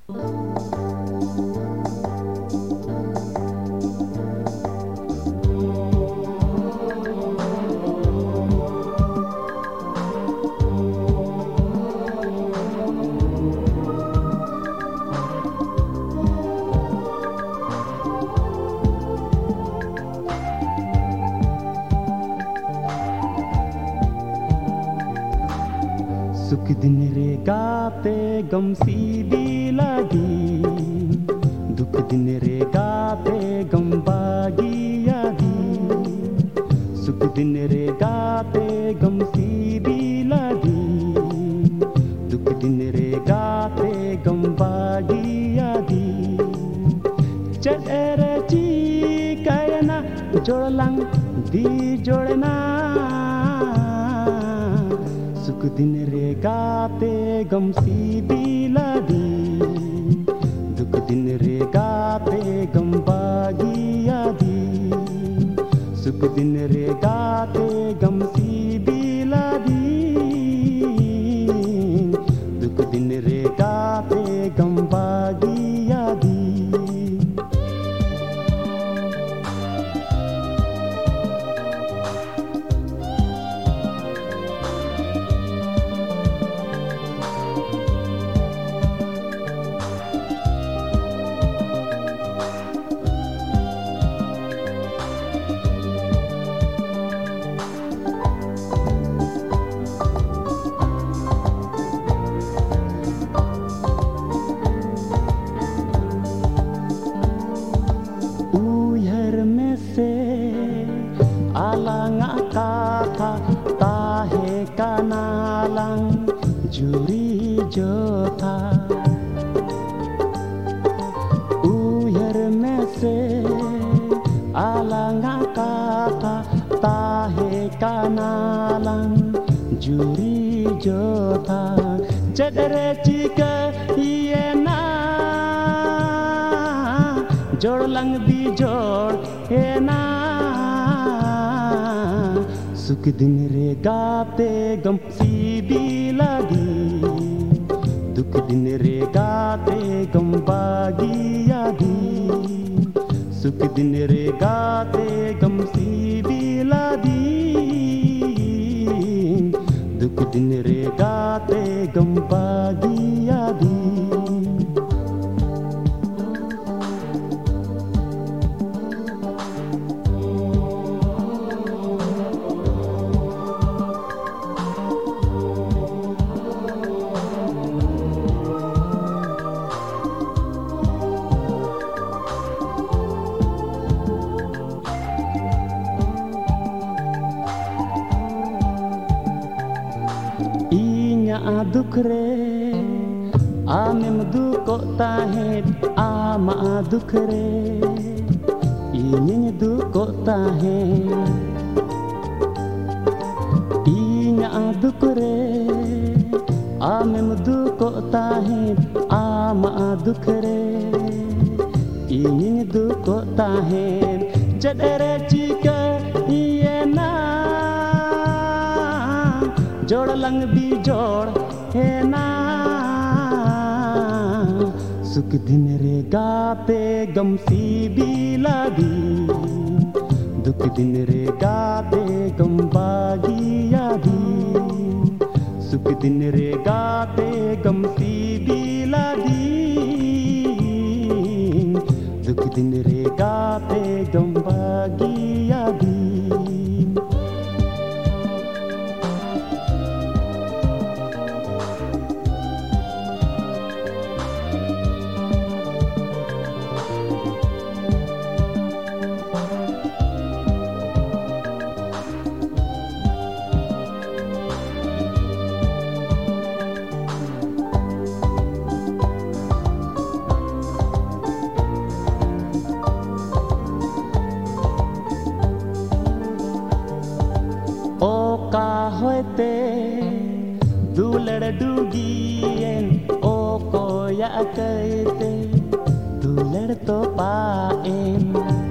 सुख दिन रे गाते गम सीधी लागी, दुख दिन रे गाते गम बागी यादी। सुख दिन रे गाते गम सीधी लागी, दुख दिन रे गाते गम बागी यादी। चढ़े ची कहना जोड़लंग दी जोड़ना, सुख दिन रे गाते गम सीधी लागी, दुख दिन रे गाते गम बागी यादी। सुख दिन रे गाते गम सीधी लागी, दुख दिन रे गाते गम बागी यादी। आलांग काथा ताहे कनालांग जुरी जो था। उहर में से आलांग काथा ताहे कनालांग जुरी जो था। चदरे चिका ये ना जोड़ लंग दी जोड़ है ना, सुख दिन रे गाते गम सीधी लागी, दुख दिन रे गाते गम बागी यादी। सुख दिन रे गाते गम सीधी लागी, दुख दिन रे गाते गम बागी यादी। दुख रे आमेम दुको ताहें आमा दुख रे इन्हीं दुको ताहें। इन्या दुख रे आमेम दुको ताहें आमा दुख रे इन्हीं दुको ताहें। जडरे चिका ये ना जोड़ लंग दी जोड़ है ना, सुख दिन रे गाते गम सीधी लागी, दुख दिन रे गाते गम बागी यादी। सुख दिन रे गाते गम सीधी लागी, दुख दिन रे गाते गम बागी यादी। होते दूलड़ डूगियन ओ को या कहते दूलड़ तो पाएन।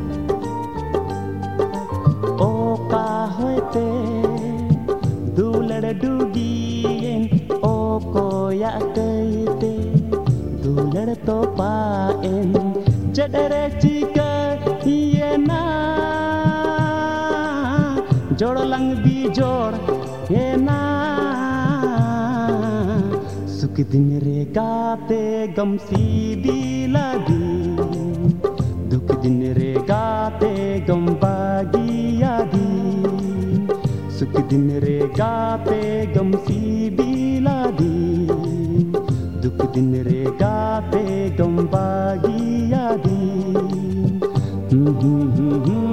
ओ का होते दूलड़ डूगियन ओ को या कहते दूलड़ तो lupain jadere chika yena jodolang bijor yena suk din re gaate gam si diladi duk din re gaate gam bagi yadi suk din re gaate gam si diladi दुख दिन रे गाते गम बागी यादी